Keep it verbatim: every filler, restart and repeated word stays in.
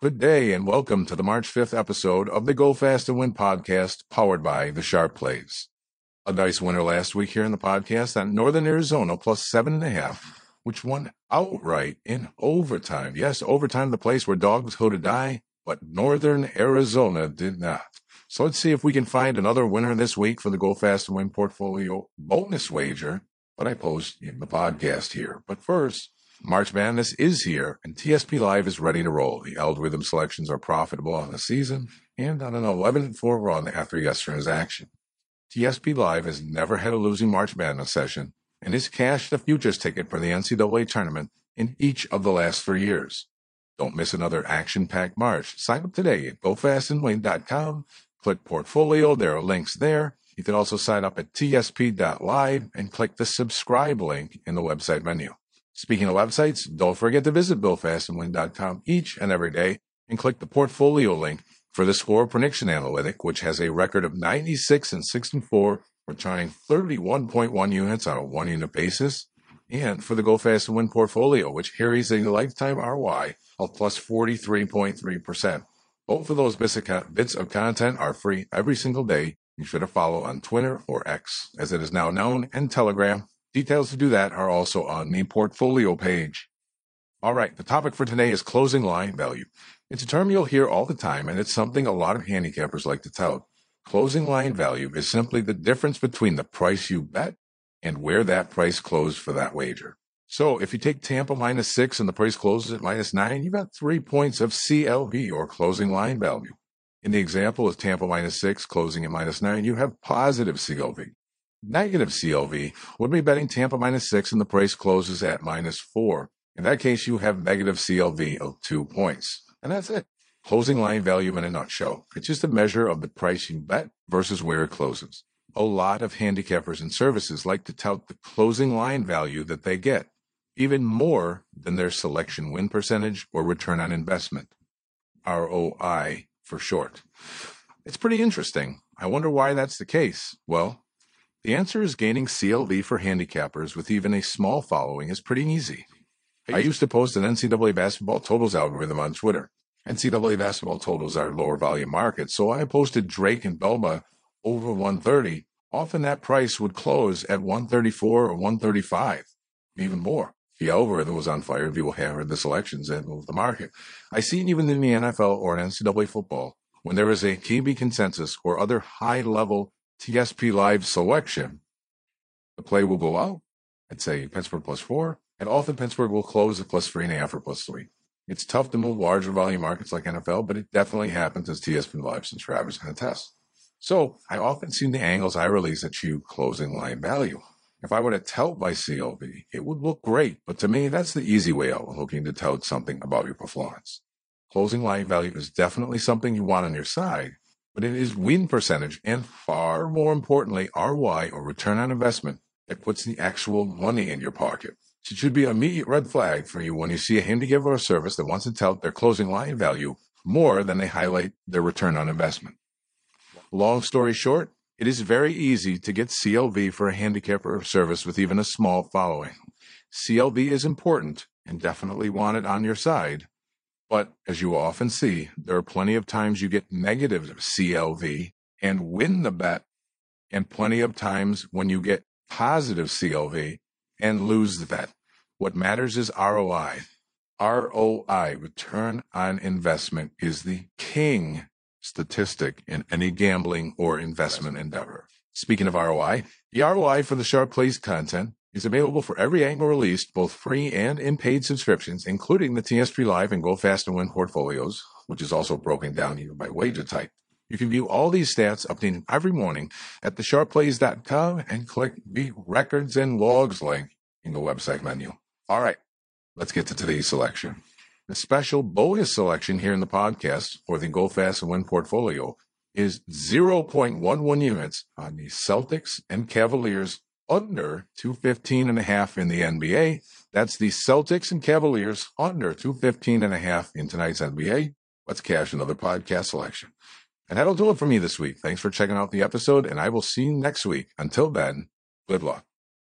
Good day and welcome to the March fifth episode of the Go Fast and Win podcast powered by the Sharp Plays. A nice winner last week here in the podcast on Northern Arizona plus seven and a half, which won outright in overtime. Yes, overtime, the place where dogs go to die, but Northern Arizona did not. So let's see if we can find another winner this week for the Go Fast and Win portfolio bonus wager, but I post in the podcast here. But first, March Madness is here, and T S P Live is ready to roll. The algorithm selections are profitable on the season and on an eleven and four run after yesterday's action. T S P Live has never had a losing March Madness session and has cashed a futures ticket for the N C double A tournament in each of the last three years. Don't miss another action-packed March. Sign up today at go fast and win dot com. Click Portfolio. There are links there. You can also sign up at T S P dot live and click the subscribe link in the website menu. Speaking of websites, don't forget to visit go fast and win dot com each and every day and click the portfolio link for the score prediction analytic, which has a record of ninety-six and sixty-four, returning thirty-one point one units on a one-unit basis, and for the Go Fast and Win portfolio, which carries a lifetime R O I of plus forty-three point three percent. Both of those bits of content are free every single day. You should follow on Twitter or X, as it is now known, and Telegram. Details to do that are also on the portfolio page. All right, the topic for today is closing line value. It's a term you'll hear all the time, and it's something a lot of handicappers like to tout. Closing line value is simply the difference between the price you bet and where that price closed for that wager. So if you take Tampa minus six and the price closes at minus nine, you've got three points of C L V, or closing line value. In the example of Tampa minus six closing at minus nine, you have positive C L V. Negative C L V would be betting Tampa minus six and the price closes at minus four. In that case, you have negative C L V of two points. And that's it. Closing line value in a nutshell. It's just a measure of the price you bet versus where it closes. A lot of handicappers and services like to tout the closing line value that they get, even more than their selection win percentage or return on investment, R O I for short. It's pretty interesting. I wonder why that's the case. Well, the answer is gaining C L V for handicappers with even a small following is pretty easy. I used to post an N C double A basketball totals algorithm on Twitter. N C double A basketball totals are lower volume markets, so I posted Drake and Belma over one thirty. Often that price would close at one thirty-four or one thirty-five, even more. The algorithm was on fire. People hammered the selections and moved the market. I see it even in the N F L or in N C double A football. When there is a Q B consensus or other high-level T S P Live selection, the play will go out at, say, Pittsburgh plus four, and often Pittsburgh will close at plus three and a half or plus three. It's tough to move larger volume markets like N F L, but it definitely happens as T S P Live, since Travis can attest. So I often see the angles I release achieve closing line value. If I were to tout by C L V, it would look great, but to me, that's the easy way out when looking to tout something about your performance. Closing line value is definitely something you want on your side, but it is win percentage and, far more importantly, R O I, or return on investment, that puts the actual money in your pocket. It should be an immediate red flag for you when you see a handicapper or service that wants to tout their closing line value more than they highlight their return on investment. Long story short, it is very easy to get C L V for a handicapper or service with even a small following. C L V is important and definitely want it on your side. But as you often see, there are plenty of times you get negative C L V and win the bet, and plenty of times when you get positive C L V and lose the bet. What matters is R O I. R O I, return on investment, is the king statistic in any gambling or investment endeavor. Speaking of R O I, the R O I for the Sharp Plays content is available for every angle released, both free and in paid subscriptions, including the T S P Live and Go Fast and Win portfolios, which is also broken down even by wager type. You can view all these stats updated every morning at the sharp plays dot com and click the Records and Logs link in the website menu. All right, let's get to today's selection. The special bonus selection here in the podcast for the Go Fast and Win portfolio is zero point one one units on the Celtics and Cavaliers under two fifteen and a half in the N B A. That's the Celtics and Cavaliers under two fifteen and a half in tonight's N B A. Let's cash another podcast selection. And that'll do it for me this week. Thanks for checking out the episode, and I will see you next week. Until then, good luck.